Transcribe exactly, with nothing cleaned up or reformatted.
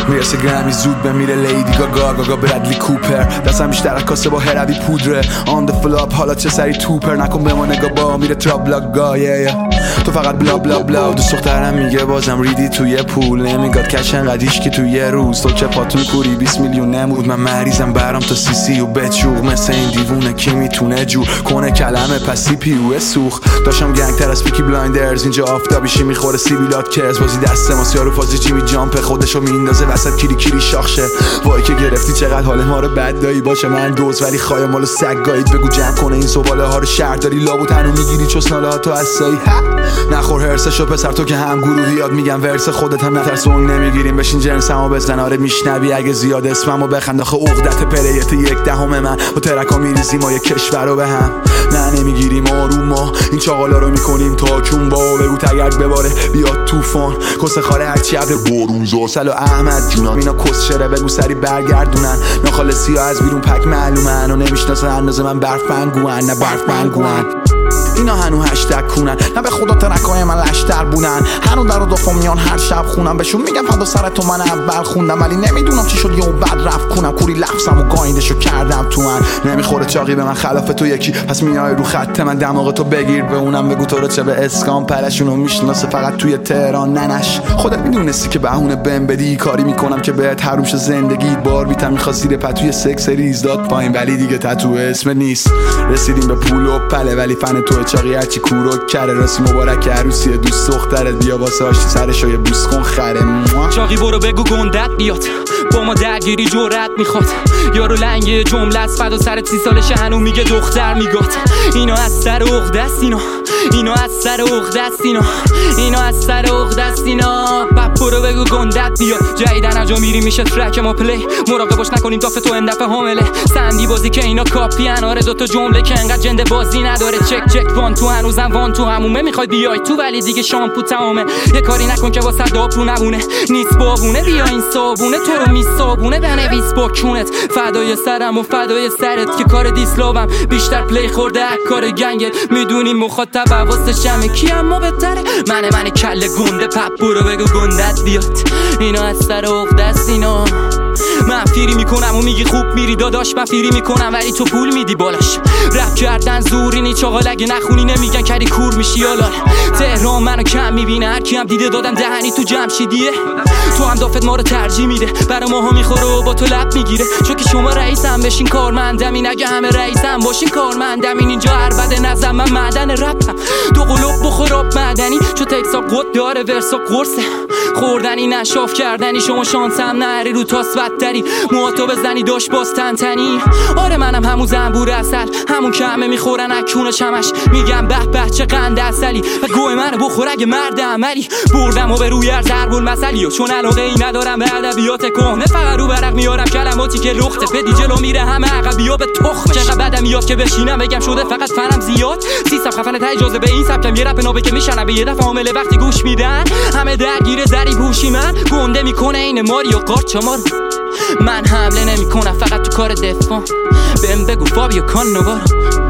میرسه گرمی زود بمیره لیدی گاگا گاگا برادلی کوپر دستم بیشتر کاسه با هروی پودره آن د فلاپ حالا چه سری توپر نکن به ما نگاه با میره ترابلاک گا yeah, yeah. تو فقط بلا بلا بلا دوست دخترم میگه بازم ریدی توی پول نمیگاد کش انقدیش که توی یه روز تو که پاتون کوری بیست میلیون نمود من مریضم برام تا سی سی و بچوق مثل این دیوونه کی میتونه جور کنه کلمه پسی پیوه سوخ داشتم گنگ تر از پیکی بلایندرز اینجا آفتابیشی میخوره سیبیلات کرز بازی دست ما سیارو فازی جیمی جامپ خودشو میندازه وسط کیری کیری شاخشه وای که گرفتی چقدر حال ما رو بد دایی باشه من دوز ولی خوایم مالو سگایید بگو جمع کنه این سواله ها رو شهر داری لابو تنو میگیری چسناله ها تو اسایی نخور هرسشو پسر تو که هم گروهی یاد میگم ورس خودت هم نترس اون نمیگیریم بشین جنسمو بزن آره میشنوی اگه زیاد اسممو بخند آخه عقدت پلیت یک دهم من با ترکا میریزیم ما یه کشور رو به هم نه نمیگیریم آروم ما این چاقالا رو میکنیم تا کون با بگو تگرد بباره بیاد طوفان کس خاره هرچی ابر بارونزا سل و احمد جونام اینا کس شره بگو سری برگردونن ناخالصی ها از بیرون پک معلومن و نمیشناسن اندازه من برف پنگوان نه برف پنگوان اینا هنو هشتگ کونن نه به خدا ترکای من لشتر بودن هنو در و دفعه میان هر شب خونم بهشون میگم فدا سر تو من اول خوندم ولی نمیدونم چی شد یهو بد رفت کنم کوری لفظم و گایندشو کردم تو من نمیخوره چاقی به من خلاف تو یکی پس میای رو خط من دماغ تو بگیر به اونم بگو تو رو چه به اسکان پلشونو میشناسه فقط توی تهران ننش خودت میدونستی که بهونه بهم بدی کاری میکنم که بهت حروم شه زندگی بار بیتم میخواد زیر پتوی سکس ریز داد پایین ولی دیگه تتو اسم نیست رسیدیم به پول و پله ولی فن تو چاقی هرچی کورو کره راسی مبارک عروسی دوست دخترت بیا واسه آشتی سرشو یه بوس کن خره چاقی برو بگو گندت بیاد با ما درگیری جرأت میخواد یارو لنگ جمله از فدا سر سی سالشه هنو میگه دختر میگاد اینا از سر عقده است اینا اینا از سر عقده است اینا اینا از سر عقده است اینا بپ برو بگو گندت بیاد جدیدن اجا میری میشه ترک ما پلی مراقب باش نکنیم تاف تو اندفعه حامله سندی بازی که اینا کاپی ان آره دوتا جمله که انقدر جنده بازی نداره چک چک وان تو هنوزم وان تو همومه میخوای بیای تو ولی دیگه شامپو تمامه یه کاری نکن که واسه داپو نمونه نیست بابونه بیا این صابونه تو رو میسابونه بنویس با کونت فدای سرم و فدای سرت که کار دیسلاوم بیشتر پلی خورده کار گنگت میدونی مخاطب حواستش جمعه کی اما بهتره منه من کله گنده پپ برو بگو گندت بیاد اینا از سر عقده است اینا من فیری میکنم و میگی خوب میری داداش من فیری میکنم ولی تو پول میدی بالاش رپ کردن زوری نی چاقال اگه نخونی نمیگن کری کور میشی آلال تهران منو کم میبینه هر کی هم دیده دادم دهنی تو جمشیدیه تو هم دافت ما رو ترجیح میده برا ماها میخوره و با تو لب میگیره چون که شما رئیسم بشین کارمندم این اگه همه رئیسم باشین کارمندم این اینجا عربده نظم من معدن رپم دو قلوب بخور آب معدنی چون تکسا قد داره ورسا قرصه خوردنی نشاف کردنی شما شانسم نهری رو تاس بدتری موهاتو بزنی داشت باز تنتنی آره منم همون زنبور اصل همون که همه میخورن اکون و چمش میگم به به چه قند اصلی و گوه منو بخور اگه مرد عملی بردم و به روی ارز ضرب المثلی و چون علاقه ای ندارم به ادبیات کهنه فقط رو برق میارم کلماتی که لخته پدی جلو میره همه عقبیا به تخمه چقدر بدم میاد که بشینم بگم شده فقط فنم زیاد سیستم خفنه تا اجازه به این سبکم یه رپ نابه که میشنم به یه دفعه عامله وقتی گوش میدن همه درگیر زری پوشی من گنده میکنه این ماریو قارچ ما رو من حمله نمیکنم فقط تو کار دفاع بهم بگو فابیو کانوارو